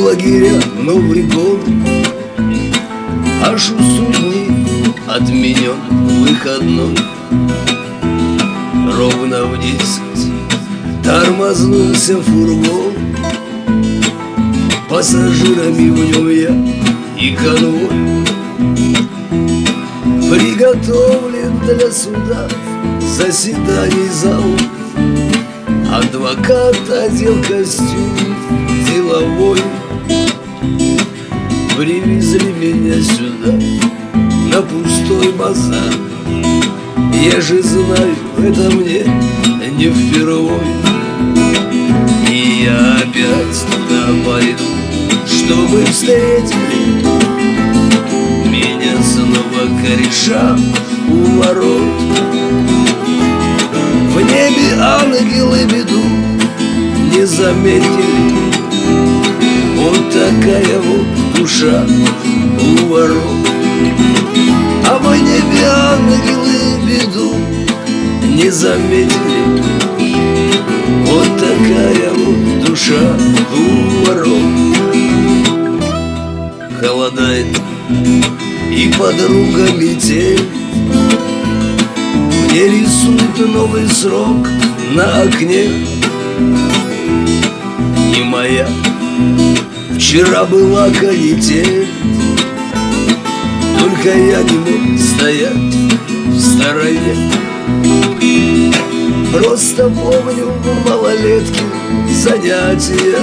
лагеря Новый год, аж у судьи отменен выходной. Ровно в 10 тормознулся фургон, пассажирами в нем я и конвой. Приготовлен для суда заседаний зал, адвокат одел костюм деловой. Привезли меня сюда на пустой базар. Я же знаю, это мне не впервой. И я опять туда пойду, чтобы встретили меня снова кореша у ворот. В небе ангелы беду не заметили. Вот такая вот душа у ворот. А в небе ангелы беду не заметили. Вот такая вот душа у ворот. Холодает и подруга метель, мне рисует новый срок на окне. Не моя, вчера была канитель, только я не мог стоять в стороне. Просто помню малолетки занятия,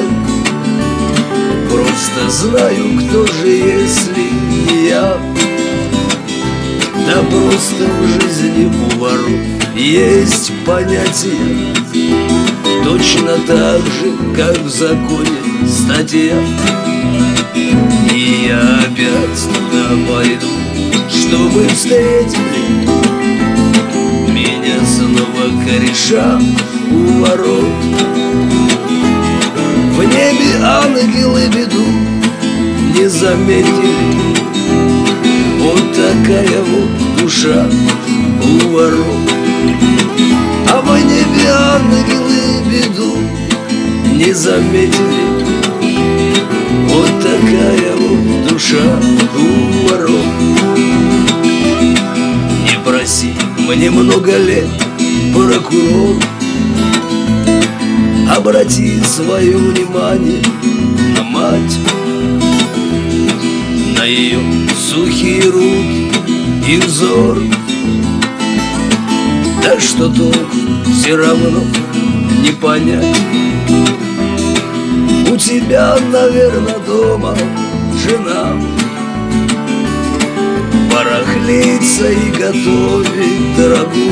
просто знаю, кто же, если не я. Да просто в жизни у воров есть понятие, точно так же, как в законе статья. И я опять туда пойду, чтобы встретили меня снова кореша у ворот. В небе ангелы беду не заметили. Вот такая вот душа у ворот. А в небе ангелы беду не заметили. Вот такая вот душа у ворот. Не проси, мне много лет, прокурор, обрати свое внимание на мать, на ее сухие руки и взор. Да что толку, все равно не понять. У тебя, наверное, дома жена барахлится и готовит дорогу.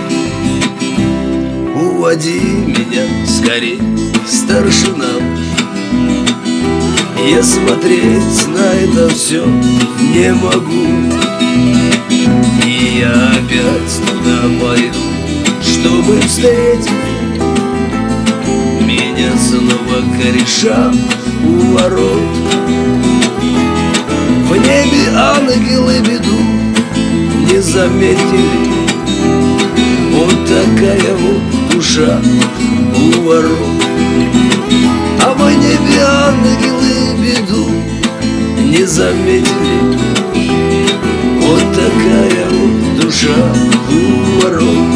Уводи меня скорей, старшина. Я смотреть на это все не могу. И я опять туда пойду, чтобы встретить меня снова кореша у ворот. В небе ангелы беду не заметили. Вот такая вот душа у ворот. А в небе ангелы беду не заметили. Вот такая вот душа у ворот.